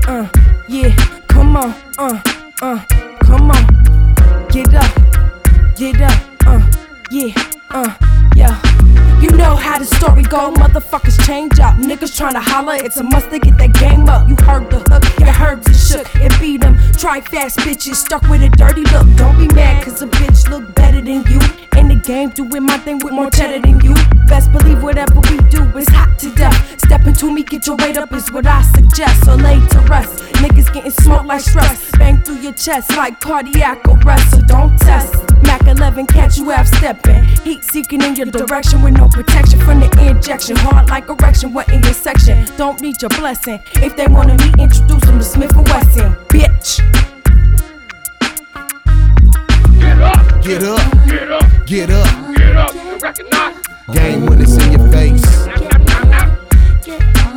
Yeah, come on, come on. Get up, yeah, yeah. You know how the story go, motherfuckers change up. Niggas tryna holler, it's a must to get that game up. You heard the hook, your herbs and shook and beat them. Try fast bitches, stuck with a dirty look. Don't be mad cause a bitch look better than you. In the game, doing my thing with more cheddar than you. Best believe whatever we do is hot to death. Step into me, get your weight up is what I suggest. So lay to rest, niggas getting smoked like stress. Bang through your chest like cardiac arrest, so don't test. Mac 11, catch you half stepping. Heat seeking in your direction with no protection from the injection. Hard like erection, what in your section? Don't need your blessing. If they wanna meet, introduce them to Smith & Wesson, bitch. Get up, Get up, get up, get up. get up, and recognize. Gang when it's in your face. Knock, knock, knock, knock. Get on.